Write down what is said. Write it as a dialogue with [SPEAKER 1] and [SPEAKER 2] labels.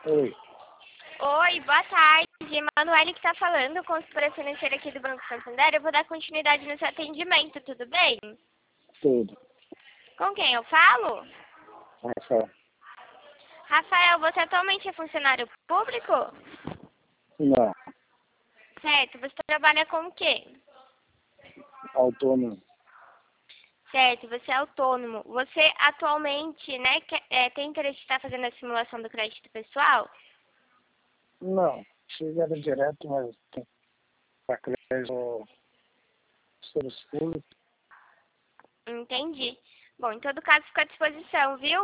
[SPEAKER 1] Oi,
[SPEAKER 2] Oi, boa tarde. Emanuele que está falando, consultora financeira aqui do Banco Santander. Eu vou dar continuidade no seu atendimento, tudo bem?
[SPEAKER 1] tudo.
[SPEAKER 2] Com quem eu falo?
[SPEAKER 1] Rafael.
[SPEAKER 2] Rafael, você atualmente é funcionário público?
[SPEAKER 1] Não,
[SPEAKER 2] Certo, você trabalha com o quê?
[SPEAKER 1] autônomo.
[SPEAKER 2] Certo, você é autônomo. Você atualmente, né, tem interesse em estar fazendo a simulação do crédito pessoal?
[SPEAKER 1] Não, chegaram direto, mas tem para crédito serviço público.
[SPEAKER 2] Entendi. Bom, em todo caso, fico à disposição, viu?